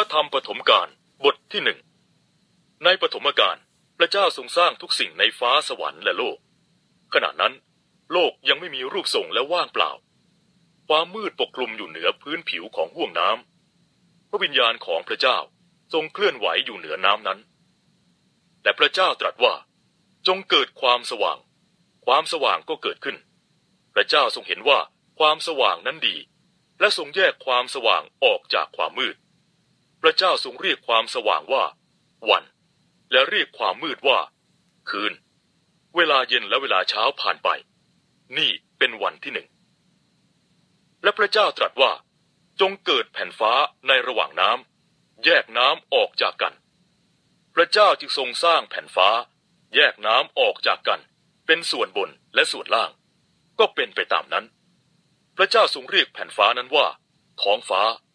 ธรรมปฐมกาลบทที่1ในปฐมกาลพระเจ้าทรงสร้างทุกสิ่งในฟ้าสวรรค์และโลกขณะนั้นโลกยังไม่มีรูปทรงและว่างเปล่าความมืดปกคลุมอยู่เหนือพื้นผิวของห้วงน้ำพระวิญญาณของพระเจ้าทรงเคลื่อนไหวอยู่เหนือน้ำนั้นและพระเจ้าตรัสว่าจงเกิดความสว่างความสว่างก็เกิดขึ้นพระเจ้าทรงเห็นว่าความสว่างนั้นดีและทรงแยกความสว่างออกจากความมืดพระเจ้าทรงเรียกความสว่างว่าวันและเรียกความมืดว่าคืนเวลาเย็นและเวลาเช้าผ่านไปนี่เป็นวันที่1และพระเจ้าตรัสว่าจงเกิดแผ่นฟ้าในระหว่างน้ำแยกน้ำออกจากกันพระเจ้าจึงทรงสร้างแผ่นฟ้าแยกน้ำออกจากกันเป็นส่วนบนและส่วนล่างก็เป็นไปตามนั้นพระเจ้าทรงเรียกแผ่นฟ้านั้นว่าท้องฟ้า